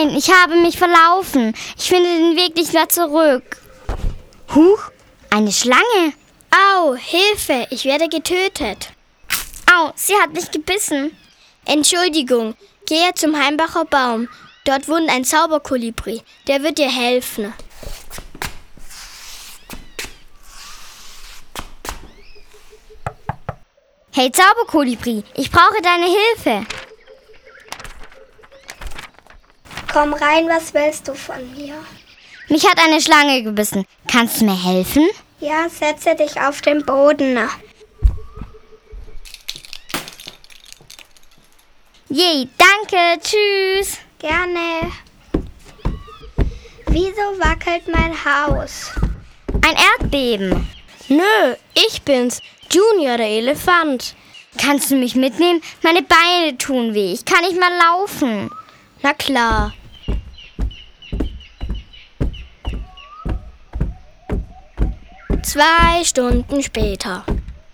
Nein, ich habe mich verlaufen. Ich finde den Weg nicht mehr zurück. Huch, eine Schlange. Au, Hilfe, ich werde getötet. Au, sie hat mich gebissen. Entschuldigung, gehe zum Heimbacher Baum. Dort wohnt ein Zauberkolibri. Der wird dir helfen. Hey Zauberkolibri, ich brauche deine Hilfe. Komm rein, was willst du von mir? Mich hat eine Schlange gebissen. Kannst du mir helfen? Ja, setze dich auf den Boden. Je, danke, tschüss. Gerne. Wieso wackelt mein Haus? Ein Erdbeben. Nö, ich bin's, Junior, der Elefant. Kannst du mich mitnehmen? Meine Beine tun weh. Ich kann nicht mal laufen. Na klar. Zwei Stunden später.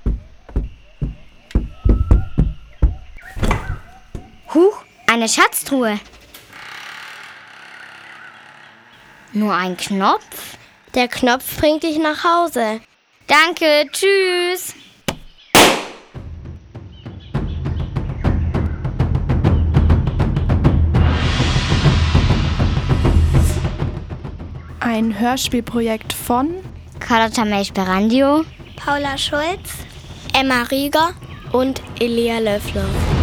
Huch, eine Schatztruhe. Nur ein Knopf? Der Knopf bringt dich nach Hause. Danke, tschüss. Ein Hörspielprojekt von Carlotta Mesch-Berandio, Paula Schulz, Emma Rieger und Elia Löffler.